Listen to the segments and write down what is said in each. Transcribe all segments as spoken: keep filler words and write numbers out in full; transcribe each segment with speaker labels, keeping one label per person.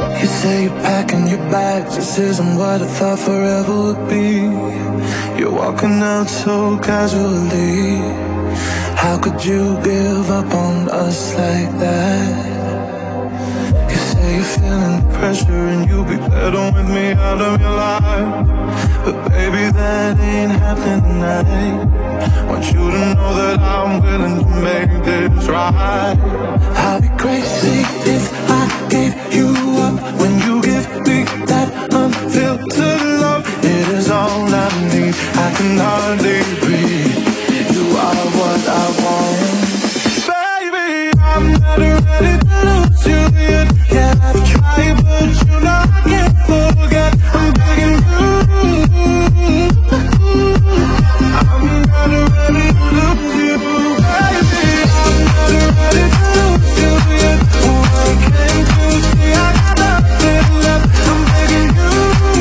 Speaker 1: You say you're packing your bags, this isn't what I thought forever would be. You're walking out so casually. How could you give up on us like that? You say you're feeling the pressure and you'll be better with me out of your life. But baby, that ain't happening tonight. Want you to know that I'm willing to make this right. I'll be crazy if I gave you up when you give me that unfiltered love. It is all I need, I can hardly breathe. You are what I want. Baby, I'm not ready to lose you yet. Yeah, I've tried, but you know I can't forget. I'm begging you. I'm not ready to lose you, baby. I'm not ready to lose you yet. Why can't you see I got nothing left? I'm begging you.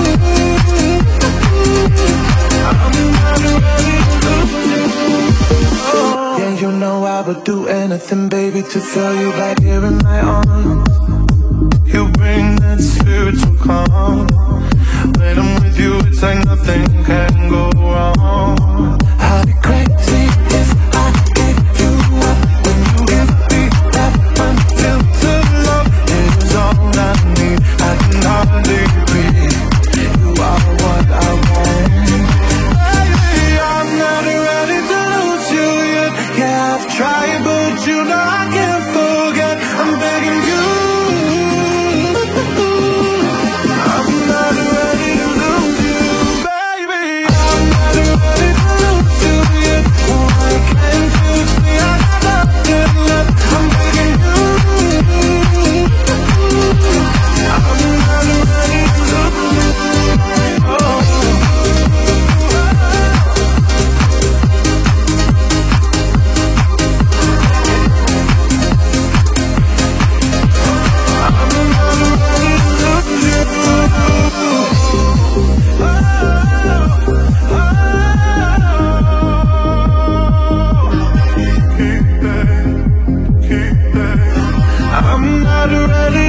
Speaker 1: I'm not ready to lose you. Oh. Yeah, you know I would do anything, baby, to throw you back here in my arms. You bring that spiritual calm. When I'm with you, it's like nothing can go wrong. I'll be crazy if I gave you up when you give me that unfiltered love. It is all I need, I can hardly breathe. You are what I want. Baby, I'm not ready to lose you yet. Yeah, I've tried, but you know I can't forget. I'm begging you. I'm not ready to lose you, baby. I'm not ready to lose you yet. Why can't you see I got nothing left? I'm begging you. I'm not ready to lose you. Oh. I'm not ready